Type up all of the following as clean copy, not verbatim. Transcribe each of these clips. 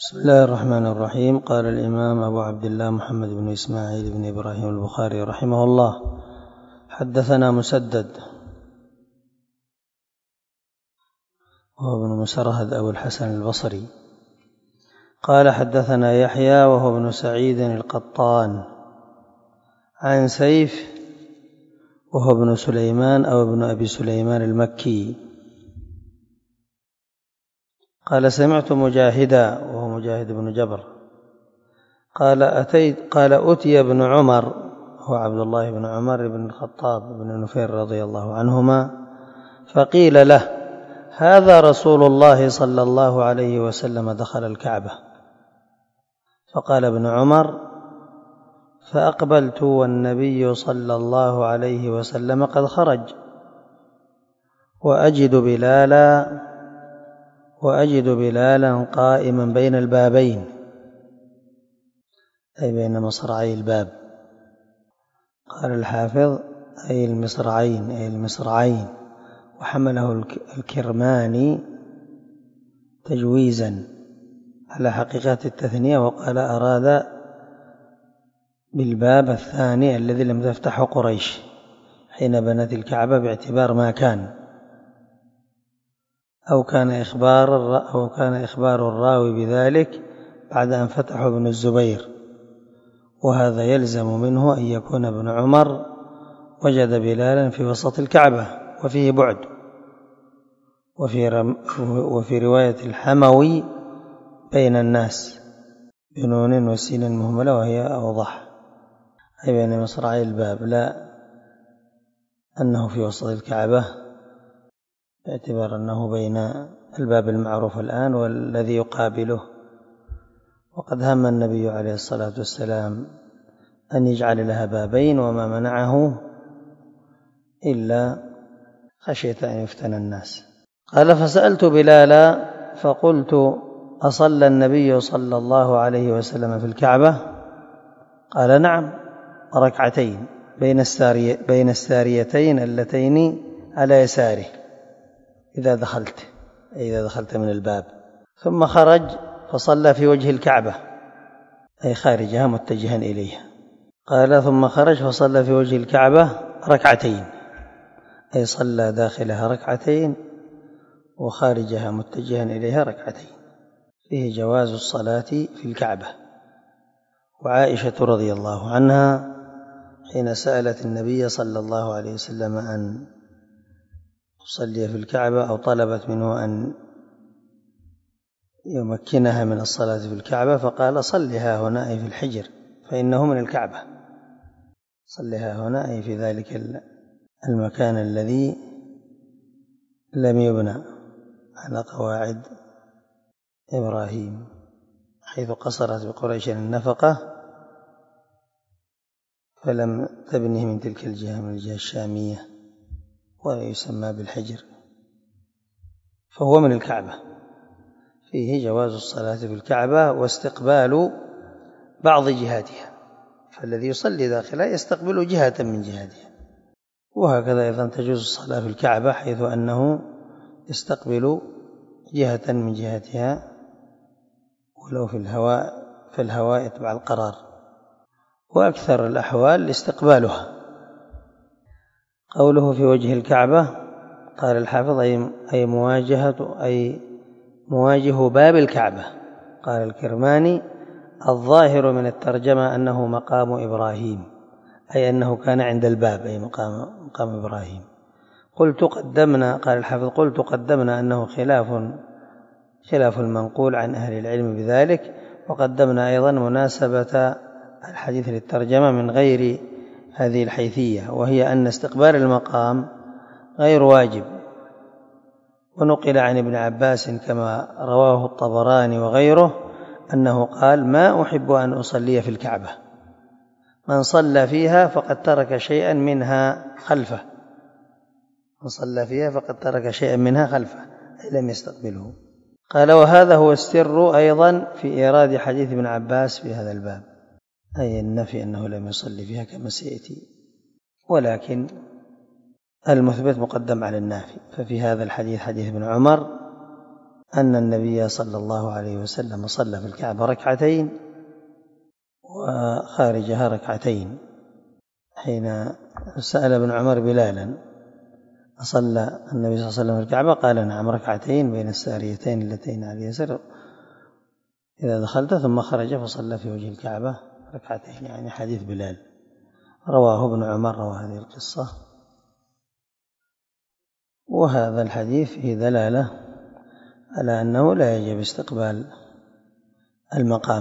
بسم الله الرحمن الرحيم. قال الإمام أبو عبد الله محمد بن إسماعيل بن إبراهيم البخاري رحمه الله: حدثنا مسدد وهو ابن مسرهد أبو الحسن البصري قال حدثنا يحيى وهو ابن سعيد القطان عن سيف وهو ابن سليمان أو ابن أبي سليمان المكي قال سمعت مجاهدا وهو مجاهد بن جبر قال أتي ابن عمر هو عبد الله بن عمر بن الخطاب بن نفير رضي الله عنهما فقيل له: هذا رسول الله صلى الله عليه وسلم دخل الكعبة. فقال ابن عمر: فأقبلت والنبي صلى الله عليه وسلم قد خرج وأجد بلالا قائما بين البابين، أي بين مصرعي الباب. قال الحافظ: أي المصرعين، وحمله الكرماني تجويزا على حقيقة التثنية، وقال أراد بالباب الثاني الذي لم تفتحه قريش حين بنت الكعبة باعتبار ما كان، أو كان إخبار الراوي بذلك بعد أن فتحه ابن الزبير، وهذا يلزم منه أن يكون ابن عمر وجد بلالا في وسط الكعبة وفيه بعد. وفي رواية الحموي بين الناس بنون وسين مهملة وهي أوضح، أي بين مصرعي الباب، لا أنه في وسط الكعبة، باعتبار أنه بين الباب المعروف الآن والذي يقابله. وقد هم النبي عليه الصلاة والسلام أن يجعل لها بابين، وما منعه إلا خشية أن يفتن الناس. قال: فسألت بلالا فقلت: أصلى النبي صلى الله عليه وسلم في الكعبة؟ قال: نعم، ركعتين بين الساريتين اللتين على يساره إذا دخلت من الباب. ثم خرج فصلى في وجه الكعبة، أي خارجها متجها إليها. قال: ثم خرج فصلى في وجه الكعبة ركعتين، أي صلى داخلها ركعتين وخارجها متجها إليها ركعتين. فيه جواز الصلاة في الكعبة. وعائشة رضي الله عنها حين سألت النبي صلى الله عليه وسلم أن تصلي في الكعبة، أو طلبت منه أن يمكنها من الصلاة في الكعبة، فقال: صلها هنا، أي في الحجر، فإنه من الكعبة. صلها هنا، أي في ذلك المكان الذي لم يبنى على قواعد إبراهيم، حيث قصرت بقريش النفقة فلم تبنه من تلك الجهة، من الجهة الشامية، ويسمى بالحجر، فهو من الكعبة. فيه جواز الصلاة في الكعبة واستقبال بعض جهاتها، فالذي يصلي داخلها يستقبل جهة من جهاتها. وهكذا أيضا تجوز الصلاة في الكعبة حيث أنه يستقبل جهة من جهاتها، ولو في الهواء يتبع القرار، وأكثر الأحوال استقبالها. قوله في وجه الكعبة، قال الحافظ: أي مواجه باب الكعبة. قال الكرماني: الظاهر من الترجمة أنه مقام إبراهيم، أي أنه كان عند الباب، أي مقام إبراهيم. قال الحافظ: قلت قدمنا أنه خلاف المنقول عن أهل العلم بذلك، وقدمنا أيضا مناسبة الحديث للترجمة من غير هذه الحيثية، وهي أن استقبال المقام غير واجب. ونقل عن ابن عباس كما رواه الطبراني وغيره أنه قال: ما أحب أن أصلي في الكعبة، من صلى فيها فقد ترك شيئا منها خلفه، أي لم يستقبله. قال: وهذا هو السر أيضا في إيراد حديث ابن عباس في هذا الباب، أي النفي أنه لم يصلي فيها كما سيأتي، ولكن المثبت مقدم على النافي. ففي هذا الحديث، حديث ابن عمر، أن النبي صلى الله عليه وسلم صلى في الكعبة ركعتين وخارجها ركعتين، حين سأل ابن عمر بلالا أصلى النبي صلى الله عليه وسلم في الكعبة؟ قال نعم، ركعتين بين الساريتين اللتين على اليسر إذا دخلت، ثم خرج فصلى في وجه الكعبة ركعتين، يعني حديث بلال. رواه ابن عمر هذه القصة. وهذا الحديث فيه دلالة على أنه لا يجب استقبال المقام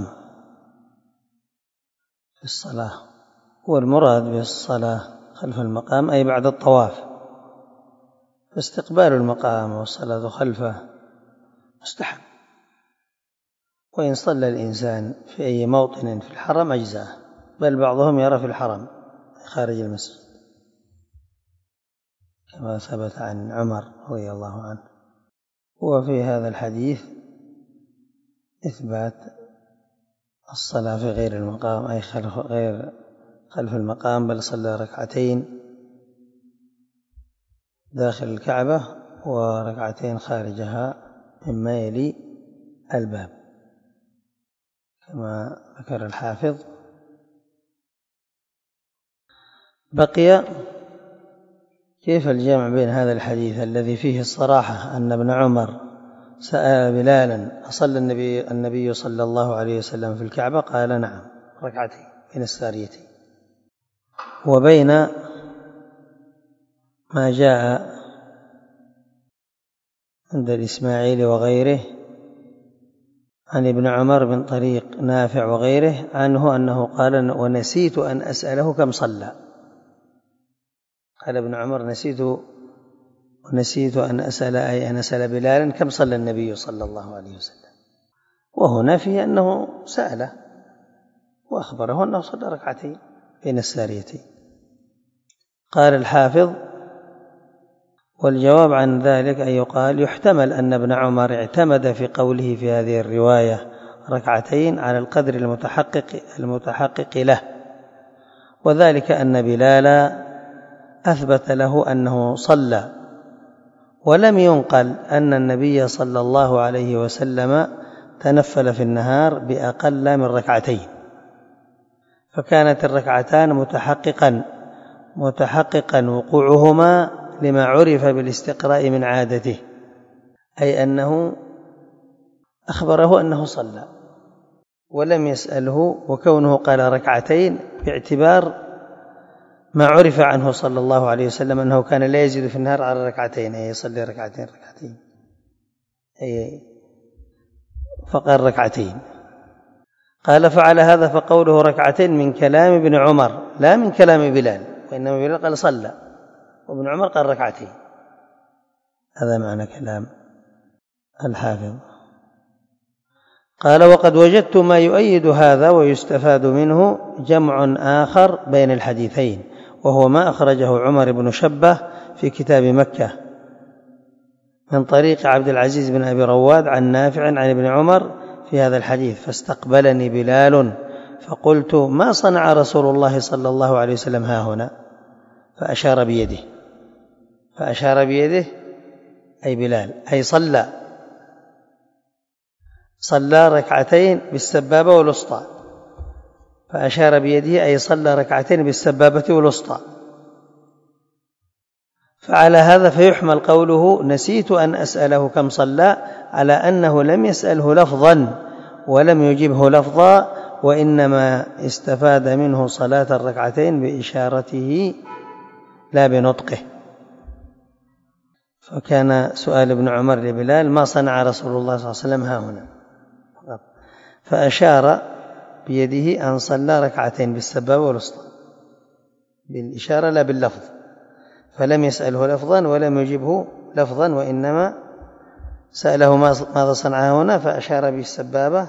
في الصلاة، والمراد بالصلاة خلف المقام أي بعد الطواف، فاستقبال المقام والصلاة خلفه مستحب، وإن صلى الإنسان في أي موطن في الحرم أجزاه، بل بعضهم يرى في الحرم خارج المسجد كما ثبت عن عمر رضي الله عنه. وفي هذا الحديث إثبات الصلاة في غير المقام أي خلف المقام، بل صلى ركعتين داخل الكعبة وركعتين خارجها مما يلي الباب كما ذكر الحافظ. بقي كيف الجمع بين هذا الحديث الذي فيه الصراحة أن ابن عمر سأل بلالا أصلى النبي صلى الله عليه وسلم في الكعبة؟ قال نعم، ركعتين بين الساريتين، وبين ما جاء عند الإسماعيلي وغيره عن ابن عمر من طريق نافع وغيره عنه أنه قال ونسيت أن أسأله كم صلى. قال ابن عمر نسيت أن أسأل، أي أن أسأل بلالا كم صلى النبي صلى الله عليه وسلم، وهنا فيه أنه سأله وأخبره أنه صلى ركعتين بين الساريتين. قال الحافظ والجواب عن ذلك أن يقال يحتمل أن ابن عمر اعتمد في قوله في هذه الرواية ركعتين على القدر المتحقق له، وذلك أن بلالا أثبت له أنه صلى، ولم ينقل أن النبي صلى الله عليه وسلم تنفل في النهار بأقل من ركعتين، فكانت الركعتان متحققا وقوعهما لما عرف بالاستقراء من عادته، أي أنه أخبره أنه صلى ولم يسأله، وكونه قال ركعتين باعتبار ما عرف عنه صلى الله عليه وسلم أنه كان لا يزيد في النهار على ركعتين، أي يصلي ركعتين أي فقال ركعتين. قال فعلى هذا فقوله ركعتين من كلام ابن عمر لا من كلام بلال، وإنما بلال قال صلى وابن عمر قال ركعتين. هذا معنى كلام الحافظ. قال وقد وجدت ما يؤيد هذا ويستفاد منه جمع آخر بين الحديثين، وهو ما أخرجه عمر بن شبة في كتاب مكة من طريق عبد العزيز بن أبي رواد عن نافع عن ابن عمر في هذا الحديث: فاستقبلني بلال فقلت ما صنع رسول الله صلى الله عليه وسلم ها هنا؟ فأشار بيده أي بلال، أي صلى ركعتين بالسبابة والوسطى، فأشار بيده أي صلى ركعتين بالسبابة والوسطى. فعلى هذا فيحمل قوله نسيت أن أسأله كم صلى على أنه لم يسأله لفظا ولم يجبه لفظا، وإنما استفاد منه صلاة الركعتين بإشارته لا بنطقه. فكان سؤال ابن عمر لبلال ما صنع رسول الله صلى الله عليه وسلم ها هنا، فأشار بيده أن صلى ركعتين بالسبابة والوسطى بالإشارة لا باللفظ، فلم يسأله لفظا ولم يجبه لفظا، وإنما سأله ماذا صنع هنا، فأشار بالسبابة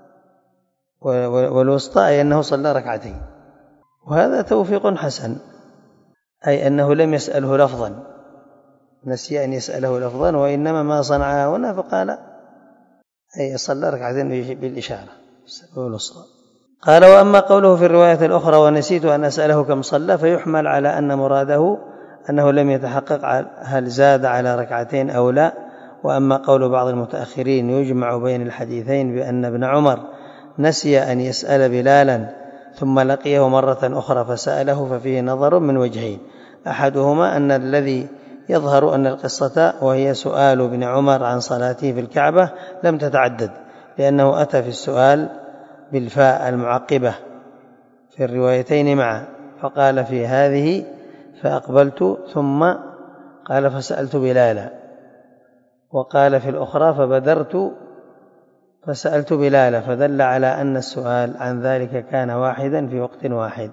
والوسطى أي أنه صلى ركعتين. وهذا توفيق حسن، أي أنه لم يسأله لفظا، نسي أن يسأله لفظا، وإنما ما صنع هنا فقال أي صلى ركعتين بالإشارة والوسطى. قال وأما قوله في الرواية الأخرى ونسيت أن أسأله كم صلى، فيحمل على أن مراده أنه لم يتحقق هل زاد على ركعتين أو لا، وأما قول بعض المتأخرين يجمع بين الحديثين بأن ابن عمر نسي أن يسأل بلالا ثم لقيه مرة أخرى فسأله، ففيه نظر من وجهين: أحدهما أن الذي يظهر أن القصة وهي سؤال ابن عمر عن صلاته في الكعبة لم تتعدد، لأنه أتى في السؤال بالفاء المعقبة في الروايتين معا، فقال في هذه فأقبلت، ثم قال فسألت بلالا، وقال في الأخرى فبدرت فسألت بلالا، فدل على أن السؤال عن ذلك كان واحدا في وقت واحد.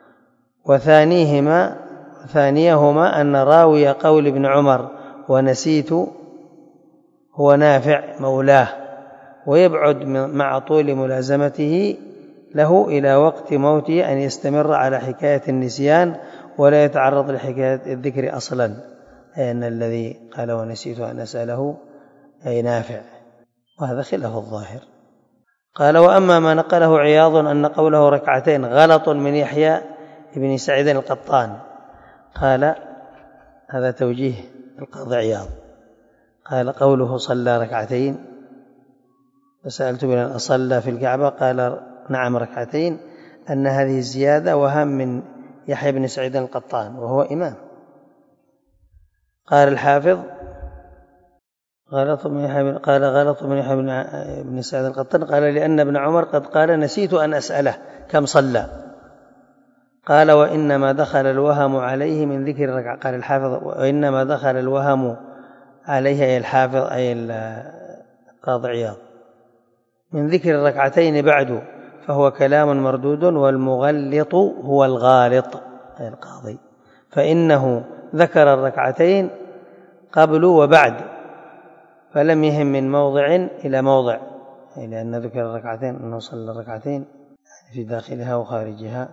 وثانيهما أن راوي قول ابن عمر ونسيت هو نافع مولاه، ويبعد مع طول ملازمته له إلى وقت موته أن يستمر على حكاية النسيان ولا يتعرض لحكاية الذكر أصلا، أي أن الذي قال ونسيت أن أسأله أي نافع، وهذا خلاف الظاهر. قال: وأما ما نقله عياض أن قوله ركعتين غلط من يحيى بن سعيد القطان، قال هذا توجيه القاضي عياض، قال قوله صلى ركعتين فسألت بلال أصلى في الكعبة قال نعم ركعتين، أن هذه الزيادة وهم من يحيى بن سعيد القطان وهو إمام. قال الحافظ: غلط من يحيى بن سعيد القطان، قال لأن ابن عمر قد قال نسيت أن أسأله كم صلى، قال وإنما دخل الوهم عليه من ذكر الركعة. قال الحافظ: وإنما دخل الوهم عليه أي الحافظ أي القاضي عياض من ذكر الركعتين بعد، فهو كلام مردود، والمغلط هو الغالط أي القاضي، فإنه ذكر الركعتين قبل وبعد، فلم يهم من موضع إلى موضع، لأن ذكر الركعتين أنه صلى الركعتين في داخلها وخارجها.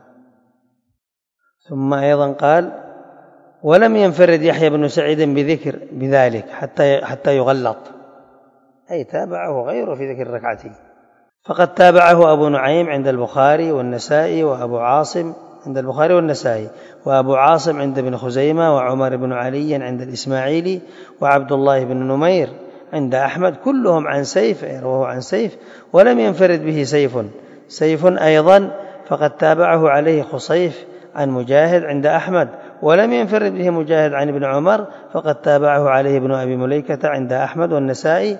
ثم أيضا قال: ولم ينفرد يحيى بن سعيد بذكر بذلك حتى يغلط، أي تابعه غيره في ذكر الركعتين، فقد تابعه أبو نعيم عند البخاري والنسائي، وأبو عاصم عند البخاري والنسائي، وأبو عاصم عند ابن خزيمة، وعمر بن علي عند الإسماعيلي، وعبد الله بن نمير عند أحمد، كلهم عن سيف رواه عن سيف، ولم ينفرد به سيف أيضا، فقد تابعه عليه خصيف عن مجاهد عند أحمد، ولم ينفرد به مجاهد عن ابن عمر، فقد تابعه عليه ابن أبي مليكة عند أحمد والنسائي،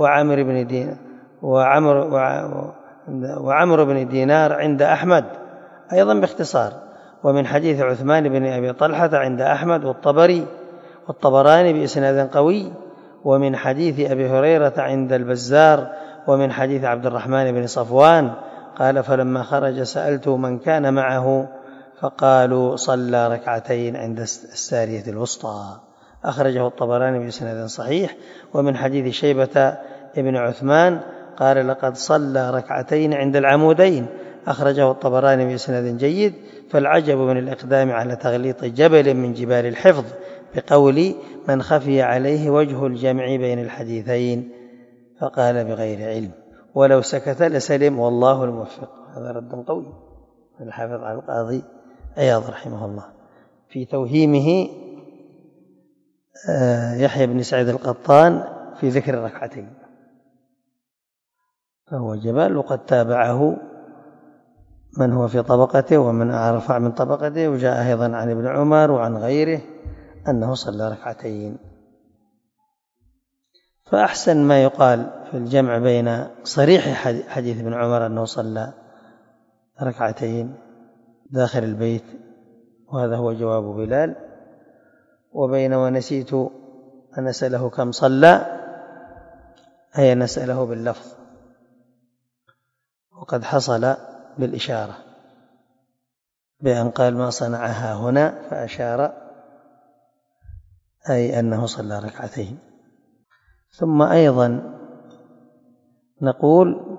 وعمر بن دينار عند أحمد أيضا باختصار، ومن حديث عثمان بن أبي طلحة عند أحمد والطبراني بإسناد قوي، ومن حديث أبي هريرة عند البزار، ومن حديث عبد الرحمن بن صفوان قال: فلما خرج سألت من كان معه فقالوا صلى ركعتين عند السارية الوسطى، أخرجه الطبراني بإسناد صحيح. ومن حديث شيبة ابن عثمان قال: لقد صلى ركعتين عند العمودين، أخرجه الطبراني بإسناد جيد. فالعجب من الإقدام على تغليط جبل من جبال الحفظ بقول من خفي عليه وجه الجمع بين الحديثين فقال بغير علم، ولو سكت لسلم والله الموفق. هذا رد قوي من الحافظ على القاضي عياض رحمه الله في توهيمه يحيى بن سعيد القطان في ذكر الركعتين، فهو جبال، وقد تابعه من هو في طبقته ومن أرفع من طبقته، وجاء أيضا عن ابن عمر وعن غيره أنه صلى ركعتين. فأحسن ما يقال في الجمع بين صريح حديث ابن عمر أنه صلى ركعتين داخل البيت، وهذا هو جواب بلال، وبين ونسيت أن أسأله كم صلى أي نسأله باللفظ، وقد حصل بالإشارة بأن قال ما صنعها هنا، فأشار أي أنه صلى ركعتين. ثم أيضا نقول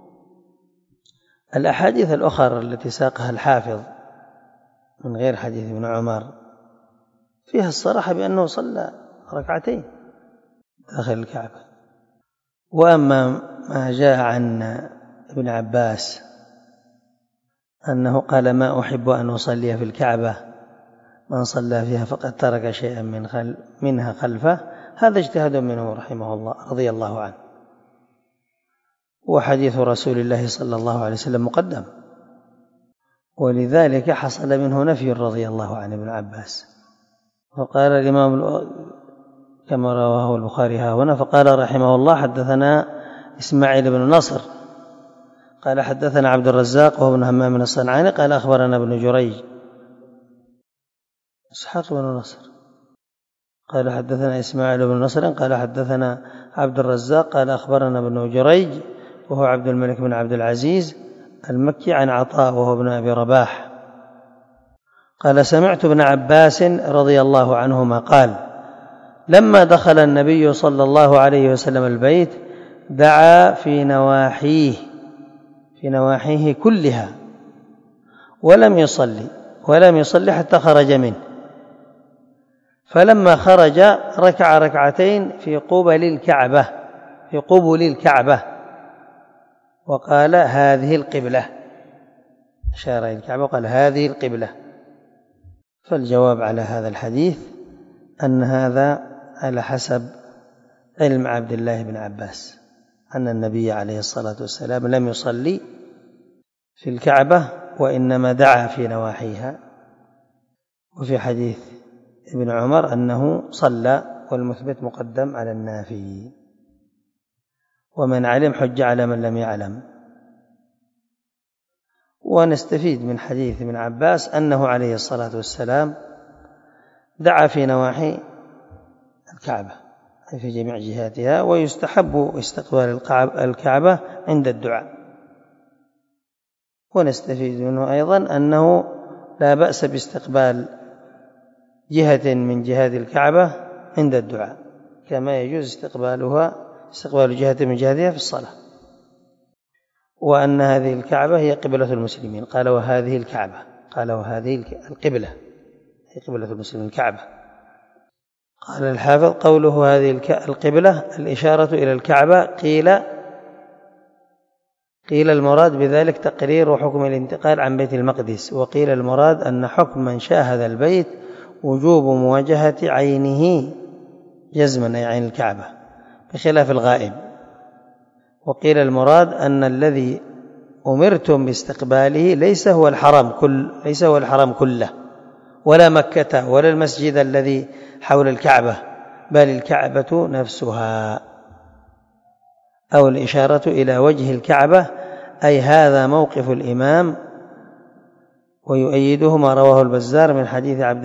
الأحاديث الأخرى التي ساقها الحافظ من غير حديث ابن عمر فيها الصراحة بأنه صلى ركعتين داخل الكعبة. وأما ما جاء عن ابن عباس أنه قال ما أحب أن أصلي في الكعبة من صلى فيها فقد ترك شيئا منها خلفه، هذا اجتهاد منه رحمه الله رضي الله عنه. وحديث رسول الله صلى الله عليه وسلم مقدم، ولذلك حصل منه نفي رضي الله عن ابن عباس. فقال الإمام كما رواه البخاري ها هنا، فقال رحمه الله: حدثنا إسماعيل بن نصر قال حدثنا عبد الرزاق وهو ابن همام الصنعاني قال أخبرنا ابن جريج إسحاق بن نصر قال حدثنا إسماعيل بن نصر قال حدثنا عبد الرزاق قال أخبرنا ابن جريج وهو عبد الملك بن عبد العزيز المكي عن عطاء وهو ابن أبي رباح قال: سمعت ابن عباس رضي الله عنهما قال: لما دخل النبي صلى الله عليه وسلم البيت دعا في نواحيه كلها ولم يصلي حتى خرج منه، فلما خرج ركع ركعتين في قبل الكعبة وقال: هذه القبلة، أشار إلى الكعبة وقال: هذه القبلة. فالجواب على هذا الحديث أن هذا على حسب علم عبد الله بن عباس أن النبي عليه الصلاة والسلام لم يصلي في الكعبة وإنما دعا في نواحيها. وفي حديث ابن عمر أنه صلى، والمثبت مقدم على النافي، ومن علم حج على من لم يعلم. ونستفيد من حديث ابن عباس أنه عليه الصلاة والسلام دعا في نواحي الكعبة أي في جميع جهاتها، ويستحب استقبال الكعبة عند الدعاء. ونستفيد منه أيضا أنه لا بأس باستقبال جهة من جهات الكعبة عند الدعاء، كما يجوز استقبال جهة من جهاتها في الصلاة، وأن هذه الكعبة هي قبلة المسلمين. قال: وهذه الكعبة، قال: وهذه القبلة هي قبلة المسلمين الكعبة. قال الحافظ: قوله هذه القبلة الإشارة إلى الكعبة. قيل المراد بذلك تقرير حكم الانتقال عن بيت المقدس، وقيل المراد أن حكم من شاهد البيت وجوب مواجهة عينه جزما أي عين الكعبة بخلاف الغائب. وقيل المراد أن الذي أمرتم باستقباله ليس هو الحرم كله ولا مكة ولا المسجد الذي حول الكعبة، بل الكعبة نفسها، أو الإشارة إلى وجه الكعبة، أي هذا موقف الإمام. ويؤيده ما رواه البزار من حديث عبد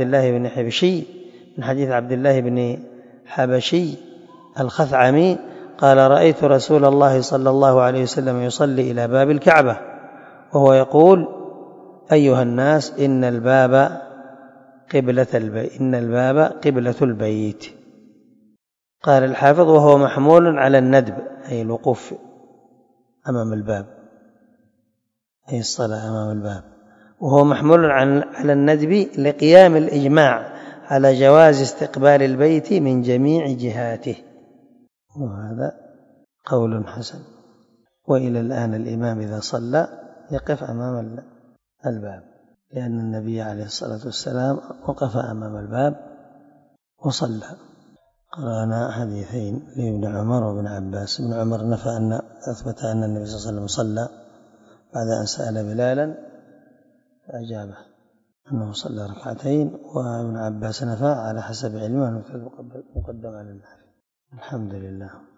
الله بن حبشي الخثعمي قال: رأيت رسول الله صلى الله عليه وسلم يصلي إلى باب الكعبة وهو يقول: أيها الناس إن الباب قبلة البيت. قال الحافظ: وهو محمول على الندب أي الوقوف أمام الباب، أي الصلاة أمام الباب، وهو محمول على الندب لقيام الإجماع على جواز استقبال البيت من جميع جهاته، وهذا قول حسن. وإلى الآن الإمام إذا صلى يقف أمام الباب، لأن النبي عليه الصلاة والسلام وقف أمام الباب وصلى. قرأنا حديثين لابن عمر وابن عباس. ابن عمر أثبت أن النبي صلى الله عليه وسلم صلى بعد أن سأل بلالا فأجابه أنه صلى ركعتين، وابن عباس نفى على حسب علمه أنه مقدم على النافي. الحمد لله.